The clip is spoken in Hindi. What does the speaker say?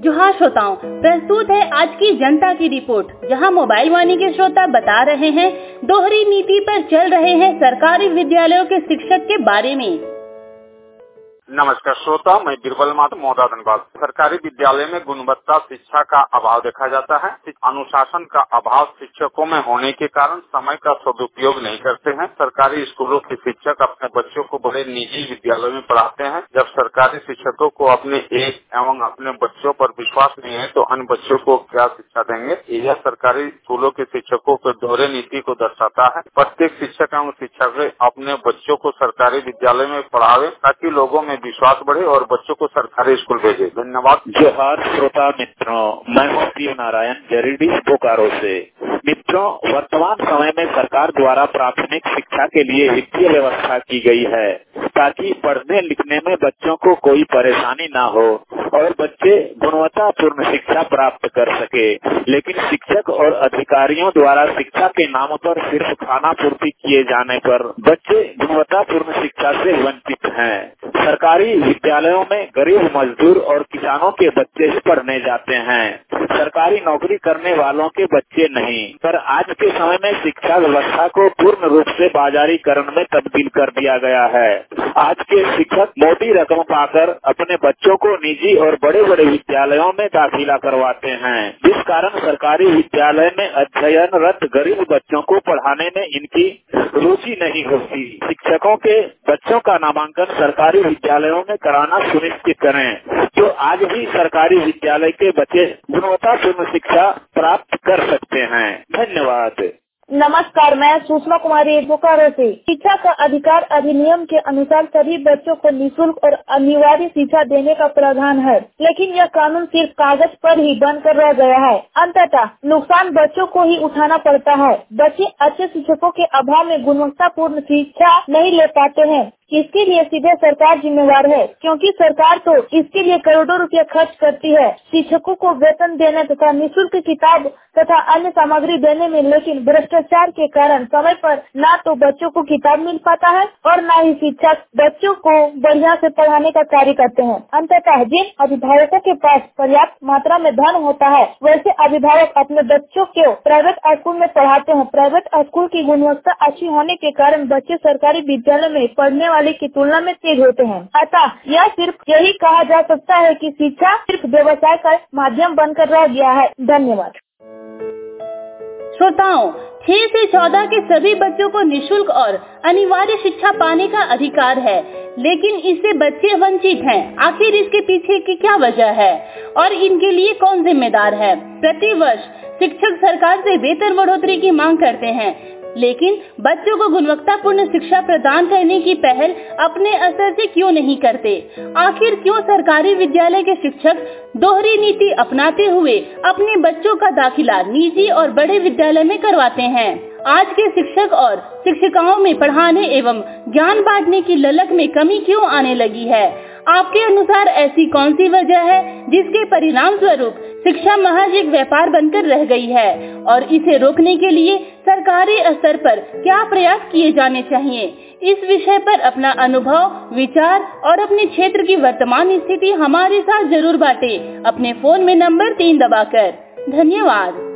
जोहार श्रोताओं, प्रस्तुत है आज की जनता की रिपोर्ट, जहां मोबाइल वाणी के श्रोता बता रहे हैं दोहरी नीति पर चल रहे हैं सरकारी विद्यालयों के शिक्षक के बारे में। नमस्कार श्रोता, मैं बिरबल माता मोहदा धनबाद। सरकारी विद्यालय में गुणवत्ता शिक्षा का अभाव देखा जाता है। अनुशासन का अभाव शिक्षकों में होने के कारण समय का सदुपयोग नहीं करते हैं। सरकारी स्कूलों के शिक्षक अपने बच्चों को बड़े निजी विद्यालयों में पढ़ाते हैं। जब सरकारी शिक्षकों को अपने एक एवं अपने बच्चों पर विश्वास नहीं है तो अन्य बच्चों को क्या शिक्षा देंगे। यह सरकारी स्कूलों के शिक्षकों के दोहरे नीति को दर्शाता है। प्रत्येक शिक्षक एवं शिक्षक अपने बच्चों को सरकारी विद्यालय में पढ़ावे ताकि लोगों में विश्वास बढ़े और बच्चों को सरकारी स्कूल भेजे। धन्यवाद। जोहार श्रोता मित्रों, मैं शिव नारायण जरीडी बोकारो से। मित्रों, वर्तमान समय में सरकार द्वारा प्राथमिक शिक्षा के लिए वित्तीय व्यवस्था की गई है ताकि पढ़ने लिखने में बच्चों को कोई परेशानी न हो और बच्चे गुणवत्तापूर्ण शिक्षा प्राप्त कर सके। लेकिन शिक्षक और अधिकारियों द्वारा शिक्षा के नाम पर सिर्फ खाना पूर्ति किए जाने पर बच्चे गुणवत्तापूर्ण शिक्षा से वंचित हैं। सरकारी विद्यालयों में गरीब मजदूर और किसानों के बच्चे ही पढ़ने जाते हैं, सरकारी नौकरी करने वालों के बच्चे नहीं। पर आज के समय में शिक्षा व्यवस्था को पूर्ण रूप से बाजारीकरण में तब्दील कर दिया गया है। आज के शिक्षक मोटी रकम पाकर अपने बच्चों को निजी और बड़े बड़े विद्यालयों में दाखिला करवाते हैं, जिस कारण सरकारी विद्यालय में अध्ययनरत गरीब बच्चों को पढ़ाने में इनकी रुचि नहीं होती। शिक्षकों के बच्चों का नामांकन सरकारी विद्यालयों में कराना सुनिश्चित करें, जो आज भी सरकारी विद्यालय के बच्चे गुणवत्तापूर्ण शिक्षा प्राप्त कर सकते हैं। धन्यवाद। नमस्कार, मैं सुषमा कुमारी बोकारो से। शिक्षा का अधिकार अधिनियम के अनुसार सभी बच्चों को निःशुल्क और अनिवार्य शिक्षा देने का प्रावधान है, लेकिन यह कानून सिर्फ कागज पर ही बनकर रह गया है। अंततः नुकसान बच्चों को ही उठाना पड़ता है। बच्चे अच्छे शिक्षकों के अभाव में गुणवत्तापूर्ण शिक्षा नहीं ले पाते हैं। इसके लिए सीधे सरकार जिम्मेवार है, क्योंकि सरकार तो इसके लिए करोड़ों रुपए खर्च करती है शिक्षकों को वेतन देने तथा निःशुल्क किताब तथा अन्य सामग्री देने में। लेकिन भ्रष्टाचार के कारण समय पर न तो बच्चों को किताब मिल पाता है और न ही शिक्षक बच्चों को बढ़िया से पढ़ाने का कार्य करते हैं। अंततः जिन अभिभावकों के पास पर्याप्त मात्रा में धन होता है, वैसे अभिभावक अपने बच्चों को प्राइवेट स्कूल में पढ़ाते हैं। प्राइवेट स्कूल की गुणवत्ता अच्छी होने के कारण बच्चे सरकारी विद्यालय में पढ़ने वाले की तुलना में तेज होते हैं। अतः यह सिर्फ यही कहा जा सकता है कि शिक्षा सिर्फ व्यवसाय का माध्यम बनकर रह गया है। धन्यवाद। श्रोताओं, 6 से 14 के सभी बच्चों को निःशुल्क और अनिवार्य शिक्षा पाने का अधिकार है, लेकिन इससे बच्चे वंचित हैं। आखिर इसके पीछे की क्या वजह है और इनके लिए कौन जिम्मेदार है? प्रतिवर्ष शिक्षक सरकार से वेतन बढ़ोतरी की मांग करते हैं, लेकिन बच्चों को गुणवत्तापूर्ण शिक्षा प्रदान करने की पहल अपने असर से क्यों नहीं करते? आखिर क्यों सरकारी विद्यालय के शिक्षक दोहरी नीति अपनाते हुए अपने बच्चों का दाखिला निजी और बड़े विद्यालय में करवाते हैं? आज के शिक्षक और शिक्षिकाओं में पढ़ाने एवं ज्ञान बांटने की ललक में कमी क्यों आने लगी है? आपके अनुसार ऐसी कौन सी वजह है जिसके परिणाम स्वरूप शिक्षा महज एक व्यापार बनकर रह गई है, और इसे रोकने के लिए सरकारी स्तर पर क्या प्रयास किए जाने चाहिए? इस विषय पर अपना अनुभव, विचार और अपने क्षेत्र की वर्तमान स्थिति हमारे साथ जरूर बांटें अपने फोन में नंबर 3 दबाकर। धन्यवाद।